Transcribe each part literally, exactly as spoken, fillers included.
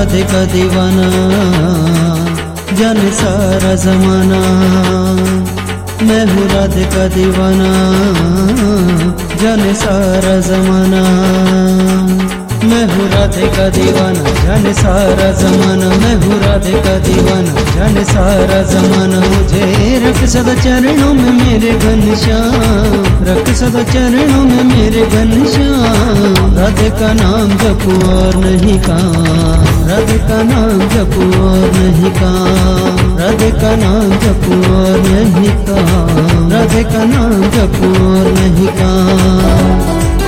राधे का दीवाना, जाने सारा जमाना। मैं हूँ राधे का दीवाना, जाने सारा जमाना। मैं हूँ राधे का दीवाना, जाने सारा जमाना। मैं हूँ राधे का दीवाना, जाने सारा जमाना। मुझे रख सदा चरणों में मेरे घनश्याम, रख सदा चरणों में मेरे घनश्याम। राधे का नाम जपू और नहीं काम, राधे का नाम जपू और नहीं काम। राधे का नाम जपू और नहीं काम, राधे का नाम जपू और नहीं काम।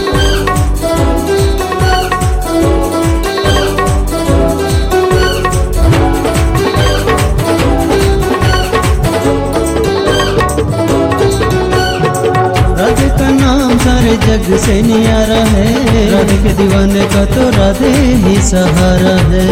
राधे का नाम सारे जग से न्यारा है, राधे के दीवाने का तो राधे ही सहारा है।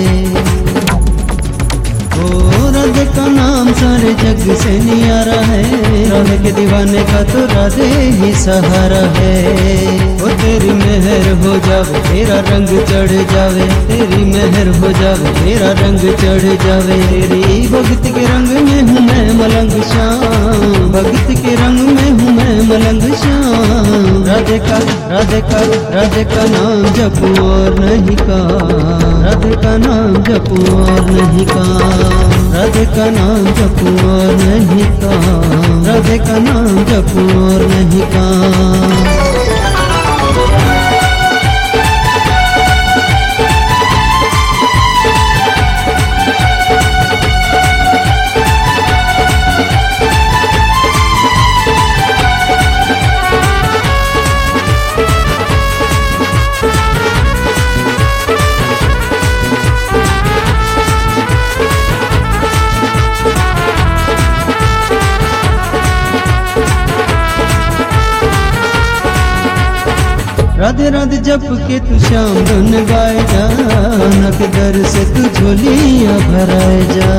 ओ राधे का नाम सारे जग से न्यारा है, राधे के दीवाने का तो राधे ही सहारा है। ओ तेरी मेहर हो जावे तेरा रंग चढ़ जावे, तेरी मेहर हो जावे तेरा रंग चढ़ जावे। तेरी भक्ति के रंग में हूँ मैं मलंग श्याम, भक्ति के रंग में हूँ मैं मलंग श्याम। राधे का राधे का राधे का नाम जपू और नहीं काम, राधे का नाम जपू और नहीं काम। राधे का नाम जपू और नहीं काम, राधे का नाम जपू और नहीं काम। राधे राधे जप के तू श्याम धुन गाए जा, नक दर से तू झोलियाँ भराए जा।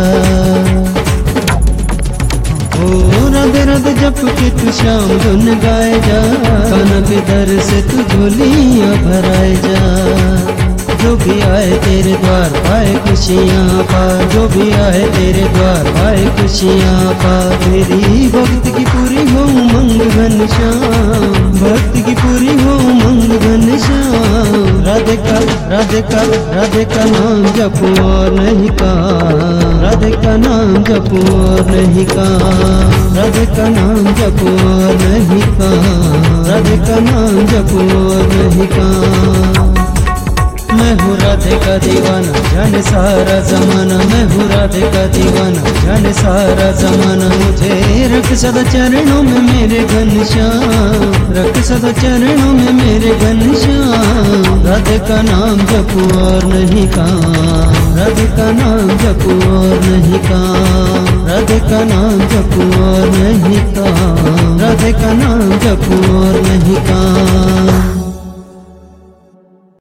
ओ राधे राधे जप के तू श्याम धुन गाए जा, नक दर से तू झोलियाँ भराए जा। जो भी आए तेरे द्वार पाए खुशियाँ पा, जो भी आए तेरे द्वार पाए खुशियाँ पा। तेरी भक्ति की पूरी हो मंग घनश्याम, भक्ति की पूरी हो मंग घनश्याम। राधे का राधे का राधे का नाम जपू और नहीं काम, राधे का नाम जपू और नहीं काम। राधे का नाम जपू और नहीं काम, राधे का नाम जपू और नहीं काम। मैं हूँ राधे का दीवाना, जाने सारा जमाना। मैं हूँ राधे का दीवाना, जाने सारा जमाना। मुझे रख सदा चरणों में मेरे घनश्याम, रख सदा चरणों में मेरे घनश्याम। राधे का नाम जपू और नहीं काम, राधे का नाम जपू और नहीं काम। राधे का नाम जपू और नहीं काम, राधे का नाम जपू और नहीं काम।